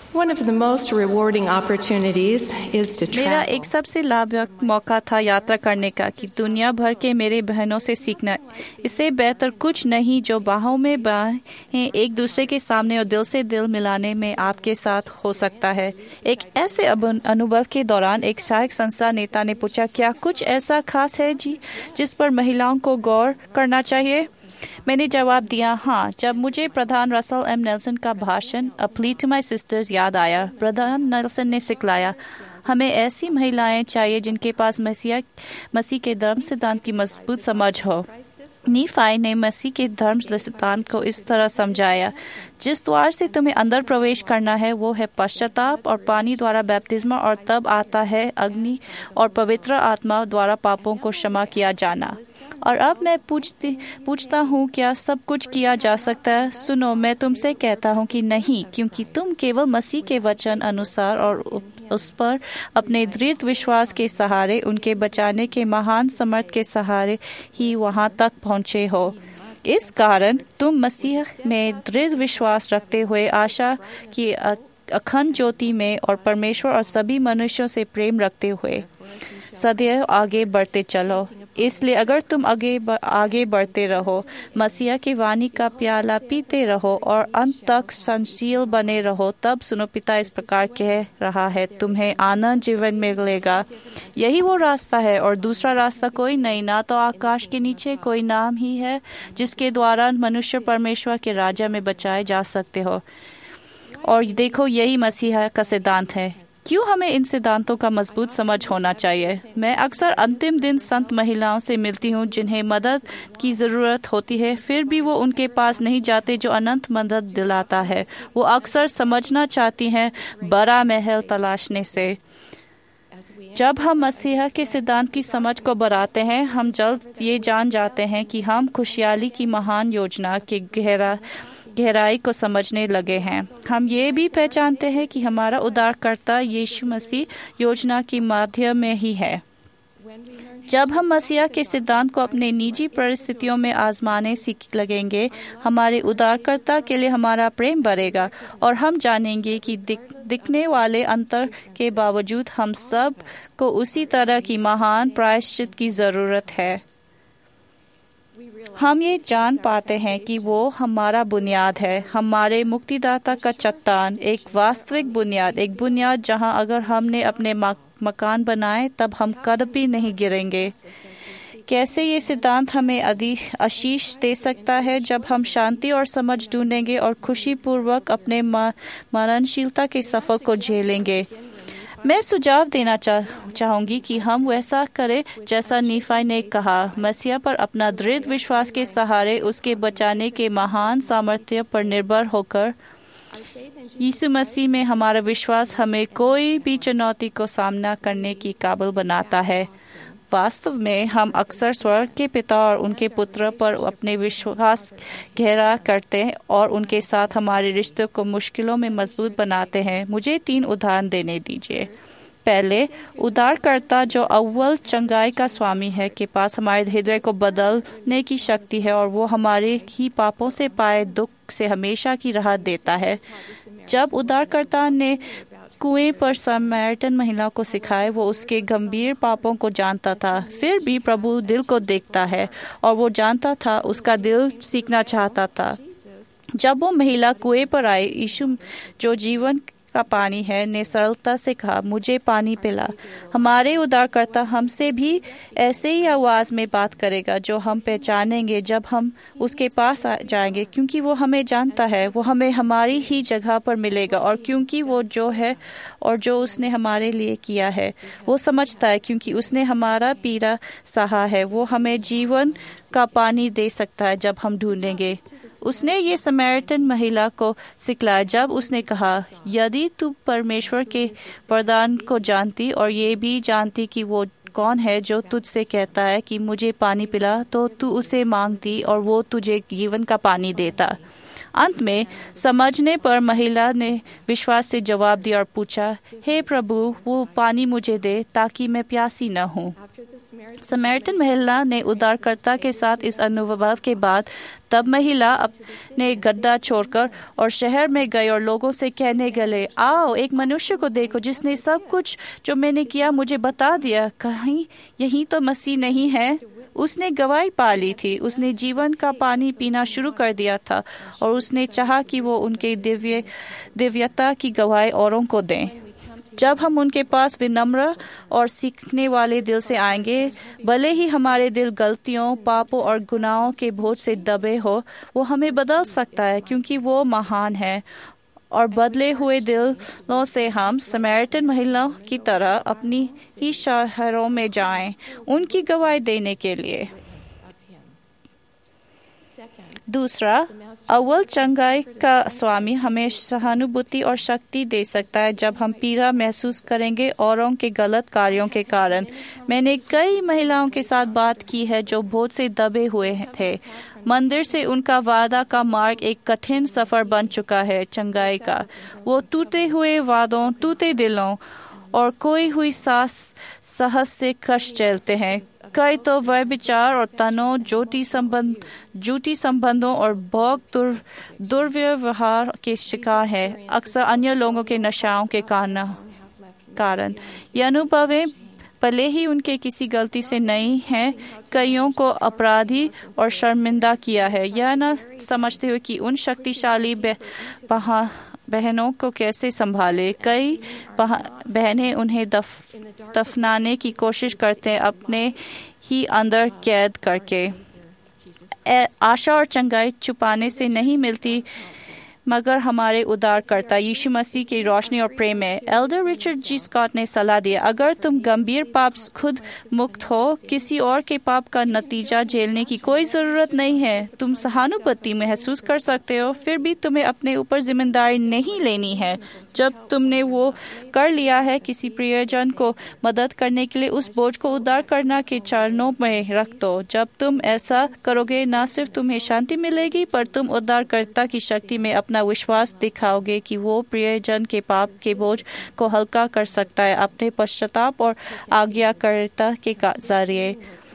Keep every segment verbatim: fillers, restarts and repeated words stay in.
One of the most rewarding opportunities is to मेरा travel. एक सबसे लाभदायक मौका था यात्रा करने का कि दुनिया भर के मेरे बहनों से सीखना। इससे बेहतर कुछ नहीं जो बाहों में बाहें एक दूसरे के सामने और दिल से दिल मिलाने में आपके साथ हो सकता है। एक ऐसे अबु- अनुभव के दौरान एक सहायक संस्था नेता ने पूछा, क्या कुछ ऐसा खास है जी जिस पर महिलाओं को गौर करना चाहिए? मैंने जवाब दिया, हाँ। जब मुझे प्रधान रसल एम नेल्सन का भाषण a plea to my sisters याद आया। प्रधान नेल्सन ने सिखलाया, हमें ऐसी महिलाएं चाहिए जिनके पास मसीह मसीह के धर्म सिद्धांत की मजबूत समझ हो। नीफाई ने मसीह के धर्म सिद्धांत को इस तरह समझाया, जिस द्वार से तुम्हें अंदर प्रवेश करना है वो है पश्चाताप और पानी द्वारा बैप्तिस्मा, और तब आता है अग्नि और पवित्र आत्मा द्वारा पापों को क्षमा किया जाना। और अब मैं पूछती पूछता हूँ, क्या सब कुछ किया जा सकता है? सुनो, मैं तुमसे कहता हूँ कि नहीं, क्योंकि तुम केवल मसीह के वचन अनुसार और उस पर अपने दृढ़ विश्वास के सहारे, उनके बचाने के महान समर्थ के सहारे ही वहाँ तक पहुँचे हो। इस कारण तुम मसीह में दृढ़ विश्वास रखते हुए आशा की अखंड ज्योति में और परमेश्वर और सभी मनुष्यों से प्रेम रखते हुए सदैव आगे बढ़ते चलो। इसलिए अगर तुम आगे आगे बढ़ते रहो, मसीह की वाणी का प्याला पीते रहो और अंत तक संशील बने रहो, तब सुनो, पिता इस प्रकार कह रहा है, तुम्हें आनंद जीवन में मिलेगा। यही वो रास्ता है और दूसरा रास्ता कोई नहीं, ना तो आकाश के नीचे कोई नाम ही है जिसके द्वारा मनुष्य परमेश्वर के राज्य में बचाए जा सकते हो। और देखो, यही मसीहा का सिद्धांत है। क्यों हमें इन सिद्धांतों का मजबूत समझ होना चाहिए? मैं अक्सर अंतिम दिन संत महिलाओं से मिलती हूँ जिन्हें मदद की जरूरत होती है, फिर भी वो उनके पास नहीं जाते जो अनंत मदद दिलाता है। वो अक्सर समझना चाहती हैं बड़ा महल तलाशने से। जब हम मसीहा के सिद्धांत की समझ को बढ़ाते हैं, हम जल्द ये जान जाते हैं कि हम खुशहाली की महान योजना के गहरा गहराई को समझने लगे हैं। हम ये भी पहचानते हैं कि हमारा उद्धारकर्ता यीशु मसीह योजना के माध्यम में ही है। जब हम मसीहा के सिद्धांत को अपने निजी परिस्थितियों में आजमाने सीख लगेंगे, हमारे उद्धारकर्ता के लिए हमारा प्रेम बढ़ेगा और हम जानेंगे कि दिख, दिखने वाले अंतर के बावजूद हम सब को उसी तरह की महान प्रायश्चित की जरूरत है। हम ये जान पाते हैं कि वो हमारा बुनियाद है, हमारे मुक्तिदाता का चट्टान, एक वास्तविक बुनियाद, एक बुनियाद जहां अगर हमने अपने मकान बनाए तब हम कभी नहीं गिरेंगे। कैसे ये सिद्धांत हमें अधिक आशीष दे सकता है जब हम शांति और समझ ढूंढेंगे और खुशी पूर्वक अपने मरणशीलता के सफर को झेलेंगे। मैं सुझाव देना चाह, चाहूंगी कि हम वैसा करें जैसा नीफाई ने कहा, मसीह पर अपना दृढ़ विश्वास के सहारे उसके बचाने के महान सामर्थ्य पर निर्भर होकर। यीशु मसीह में हमारा विश्वास हमें कोई भी चुनौती को सामना करने की काबिल बनाता है। वास्तव में हम अक्सर स्वर्ग के पिता और उनके पुत्र पर अपने विश्वास गहरा करते हैं और उनके साथ हमारे रिश्ते को मुश्किलों में मजबूत बनाते हैं। मुझे तीन उदाहरण देने दीजिए। पहले, उद्धारकर्ता जो अव्वल चंगाई का स्वामी है के पास हमारे हृदय को बदलने की शक्ति है और वो हमारे ही पापों से पाए दुख से हमेशा की राहत देता है। जब उद्धारकर्ता ने कुएं पर समैरिटन महिला को सिखाए, वो उसके गंभीर पापों को जानता था, फिर भी प्रभु दिल को देखता है और वो जानता था उसका दिल सीखना चाहता था। जब वो महिला कुएं पर आई, यीशु जो जीवन का पानी है ने सरलता से कहा, मुझे पानी पिला। हमारे उद्धारकर्ता हमसे भी ऐसे ही आवाज में बात करेगा जो हम पहचानेंगे जब हम उसके पास जाएंगे, क्योंकि वो हमें जानता है। वो हमें हमारी ही जगह पर मिलेगा और क्योंकि वो जो है और जो उसने हमारे लिए किया है वो समझता है, क्योंकि उसने हमारा पीड़ा सहा है। वो हमें जीवन का पानी दे सकता है जब हम ढूंढेंगे। उसने ये समैरिटन महिला को सिखलाया जब उसने कहा, यदि तू परमेश्वर के वरदान को जानती और ये भी जानती कि वो कौन है जो तुझसे कहता है कि मुझे पानी पिला, तो तू उसे मांगती और वो तुझे जीवन का पानी देता। अंत में समझने पर महिला ने विश्वास से जवाब दिया और पूछा, हे प्रभु, वो पानी मुझे दे ताकि मैं प्यासी न हूँ। समैरिटन महिला ने उद्धारकर्ता के साथ इस अनुभव के बाद तब महिला अपने गड्ढा छोड़कर और शहर में गई और लोगों से कहने गले, आओ एक मनुष्य को देखो जिसने सब कुछ जो मैंने किया मुझे बता दिया। कहीं यही तो मसीह नहीं है? उसने गवाही पा ली थी, उसने जीवन का पानी पीना शुरू कर दिया था और उसने चाहा कि वो उनके दिव्य दिव्यता की गवाही औरों को दें। जब हम उनके पास विनम्र और सीखने वाले दिल से आएंगे, भले ही हमारे दिल गलतियों, पापों और गुनाहों के बोझ से दबे हो, वो हमें बदल सकता है क्योंकि वो महान है। और बदले हुए दिलों से हम समैरिटन महिलाओं की तरह अपनी ही शहरों में जाएं, उनकी गवाही देने के लिए। दूसरा, अव्वल चंगाई का स्वामी हमें सहानुभूति और शक्ति दे सकता है जब हम पीड़ा महसूस करेंगे औरों के गलत कार्यों के कारण। मैंने कई महिलाओं के साथ बात की है जो बोझ से दबे हुए थे। मंदिर से उनका वादा का मार्ग एक कठिन सफर बन चुका है चंगाई का। वो टूटे हुए वादों, टूटे दिलों और खोई हुई सास साहस से कष्ट झेलते हैं। कई तो वह विचार और तनाव, झूठी संबंध झूठी संबंधों और भोग दुर, दुर्व्यवहार के शिकार है, अक्सर अन्य लोगों के नशाओं के कारण। ये अनुभवें भले ही उनके किसी गलती से नहीं है, कईयों को अपराधी और शर्मिंदा किया है, यह न समझते हुए कि उन शक्तिशाली बहनों को कैसे संभाले। कई बहनें उन्हें दफ, दफनाने की कोशिश करते हैं, अपने ही अंदर कैद करके। आशा और चंगाई छुपाने से नहीं मिलती, मगर हमारे उद्धारकर्ता यीशु मसीह की रोशनी और प्रेम में। एल्डर रिचर्ड जी स्कॉट ने सलाह दी, अगर तुम गंभीर पाप खुद मुक्त हो, किसी और के पाप का नतीजा झेलने की कोई जरूरत नहीं है। तुम सहानुभूति महसूस कर सकते हो, फिर भी तुम्हें अपने ऊपर जिम्मेदारी नहीं लेनी है। जब तुमने वो कर लिया है, किसी प्रियजन को मदद करने के लिए उस बोझ को उद्धार करना के चरणों में रख दो। जब तुम ऐसा करोगे, न सिर्फ तुम्हें शांति मिलेगी, पर तुम उद्धारकर्ता की शक्ति में अपना विश्वास दिखाओगे कि वो प्रियजन के पाप के बोझ को हल्का कर सकता है अपने पश्चाताप और आज्ञाकारिता के जरिए।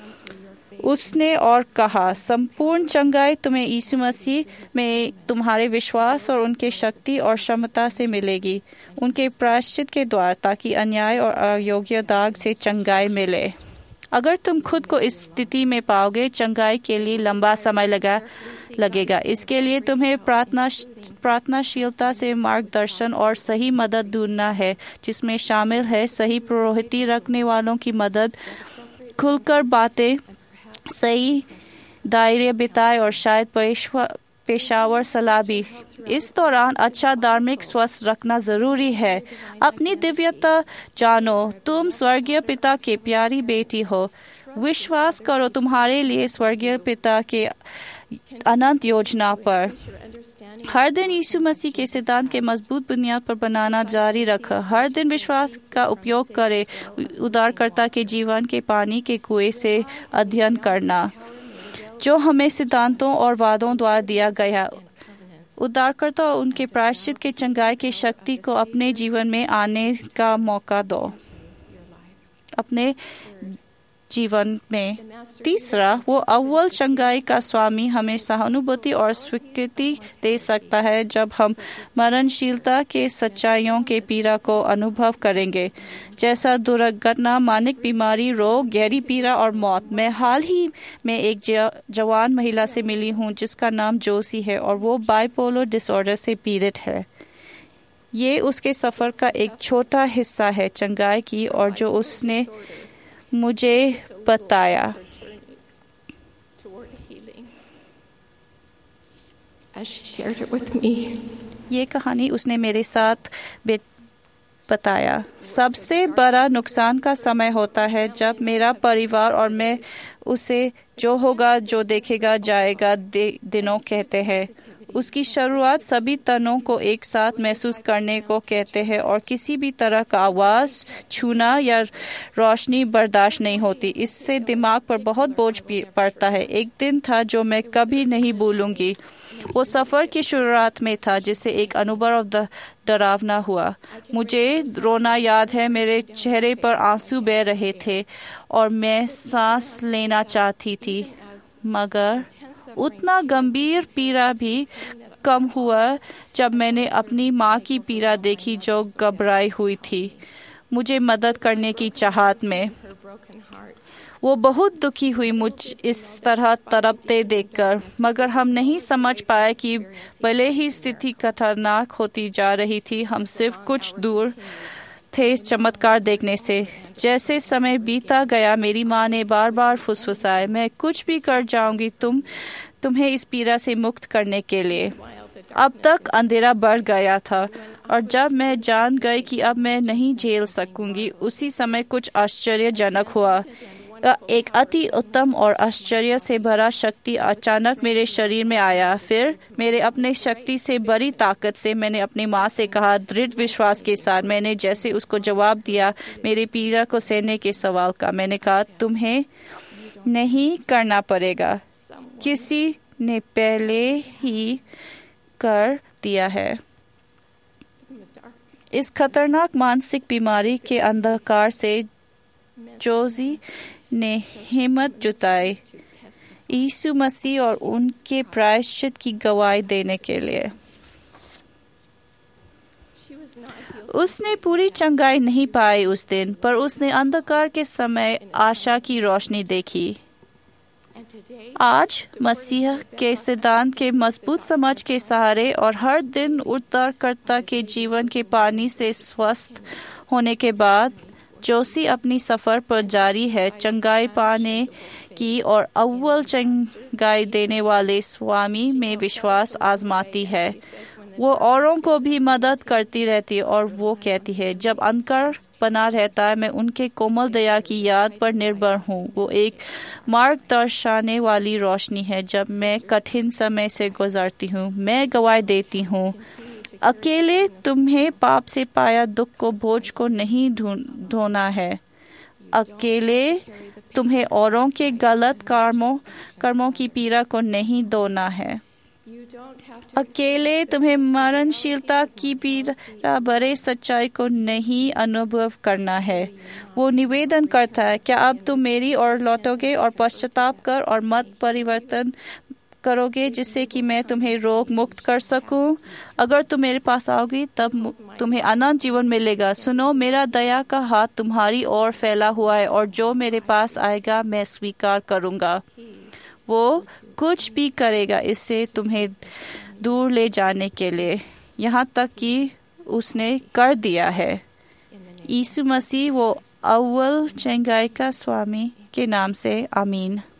उसने और कहा, संपूर्ण चंगाई तुम्हें यीशु मसीह में तुम्हारे विश्वास और उनके शक्ति और क्षमता से मिलेगी, उनके प्रायश्चित के द्वारा, ताकि अन्याय और अयोग्य दाग से चंगाई मिले। अगर तुम खुद को इस स्थिति में पाओगे, चंगाई के लिए लंबा समय लगा लगेगा। इसके लिए तुम्हें प्रार्थना प्रार्थनाशीलता से मार्गदर्शन और सही मदद ढूंढना है, जिसमें शामिल है सही पुरोहिती रखने वालों की मदद, खुलकर बातें, सही दायरे बिताए और शायद पेशावर सलाह भी। इस दौरान अच्छा धार्मिक स्वास्थ्य रखना जरूरी है। अपनी दिव्यता जानो, तुम स्वर्गीय पिता के प्यारी बेटी हो। विश्वास करो तुम्हारे लिए स्वर्गीय पिता के अनंत योजना पर। हर दिन यीशु मसीह के सिद्धांत के मजबूत बुनियाद पर बनाना जारी रखा। हर दिन विश्वास का उपयोग करे, उद्धारकर्ता के जीवन के पानी के कुएं से अध्ययन करना, जो हमें सिद्धांतों और वादों द्वारा दिया गया। उद्धारकर्ता और उनके प्रायश्चित के चंगाई की शक्ति को अपने जीवन में आने का मौका दो, अपने जीवन में। तीसरा, वो अव्वल चंगाई का स्वामी हमें सहानुभूति और स्वीकृति दे सकता है जब हम मरणशीलता के सच्चाइयों के पीड़ा को अनुभव करेंगे, जैसा दुर्घटना, मानसिक बीमारी, रोग, गहरी पीड़ा और मौत। मैं हाल ही में एक जवान महिला से मिली हूँ जिसका नाम जोसी है और वो बाइपोलर डिसऑर्डर से पीड़ित है। ये उसके सफर का एक छोटा हिस्सा है चंगाई की, और जो उसने मुझे बताया। ये कहानी उसने मेरे साथ बताया। सबसे बड़ा नुकसान का समय होता है जब मेरा परिवार और मैं उसे जो होगा, जो देखेगा जाएगा दिनों कहते हैं। उसकी शुरुआत सभी तनों को एक साथ महसूस करने को कहते हैं और किसी भी तरह का आवाज, छूना या रोशनी बर्दाश्त नहीं होती। इससे दिमाग पर बहुत बोझ पड़ता है। एक दिन था जो मैं कभी नहीं भूलूंगी। वो सफ़र की शुरुआत में था जिससे एक अनुभव द डरावना हुआ। मुझे रोना याद है, मेरे चेहरे पर आंसू बह रहे थे और मैं सांस लेना चाहती थी, मगर उतना गंभीर पीड़ा भी कम हुआ जब मैंने अपनी माँ की पीड़ा देखी जो घबराई हुई थी मुझे मदद करने की चाहत में। वो बहुत दुखी हुई मुझ इस तरह तड़पते देखकर, मगर हम नहीं समझ पाए कि भले ही स्थिति खतरनाक होती जा रही थी, हम सिर्फ कुछ दूर थे इस चमत्कार देखने से। जैसे समय बीता गया मेरी माँ ने बार बार फुसफुसाए, मैं कुछ भी कर जाऊंगी तुम तुम्हें इस पीड़ा से मुक्त करने के लिए। अब तक अंधेरा बढ़ गया था और जब मैं जान गई कि अब मैं नहीं झेल सकूंगी, उसी समय कुछ आश्चर्यजनक हुआ। एक अति उत्तम और आश्चर्य से भरा शक्ति अचानक मेरे शरीर में आया। फिर मेरे अपने शक्ति से बड़ी ताकत से मैंने अपनी माँ से कहा, दृढ़ विश्वास के साथ मैंने जैसे उसको जवाब दिया मेरी पीड़ा को सहने के सवाल का। मैंने कहा, तुम्हें नहीं करना पड़ेगा, किसी ने पहले ही कर दिया है। इस खतरनाक मानसिक बीमारी के अंधकार से जोजी ने हिम्मत जुटाई यीशु मसीह और उनके प्रायश्चित की गवाही देने के लिए। उसने पूरी चंगाई नहीं पाई उस दिन, पर उसने अंधकार के समय आशा की रोशनी देखी। आज मसीह के सिद्धांत के मजबूत समझ के सहारे और हर दिन उद्धारकर्ता के जीवन के पानी से स्वस्थ होने के बाद जोशी अपनी सफर पर जारी है, चंगाई पाने की और अव्वल चंगाई देने वाले स्वामी में विश्वास आजमाती है। वो औरों को भी मदद करती रहती है और वो कहती है, जब अंधकार बना रहता है मैं उनके कोमल दया की याद पर निर्भर हूँ। वो एक मार्ग दर्शाने वाली रोशनी है जब मैं कठिन समय से गुजरती हूँ। मैं गवाही देती हूँ, अकेले तुम्हें पाप से पाया दुख को बोझ को नहीं ढोना है। अकेले तुम्हें औरों के गलत कर्मों कर्मों की पीड़ा को नहीं ढोना है। अकेले तुम्हें मरणशीलता की पीड़ा भरे सच्चाई को नहीं अनुभव करना है। वो निवेदन करता है, क्या अब तुम मेरी ओर लौटोगे और पश्चाताप कर और मत परिवर्तन करोगे जिससे कि मैं तुम्हें रोग मुक्त कर सकूं? अगर तुम मेरे पास आओगी तब तुम्हें अनंत जीवन मिलेगा। सुनो, मेरा दया का हाथ तुम्हारी ओर फैला हुआ है और जो मेरे पास आएगा मैं स्वीकार करूंगा। वो कुछ भी करेगा इससे तुम्हें दूर ले जाने के लिए, यहाँ तक कि उसने कर दिया है। यीशु मसीह वो अव्वल चंगाई का स्वामी के नाम से, आमीन।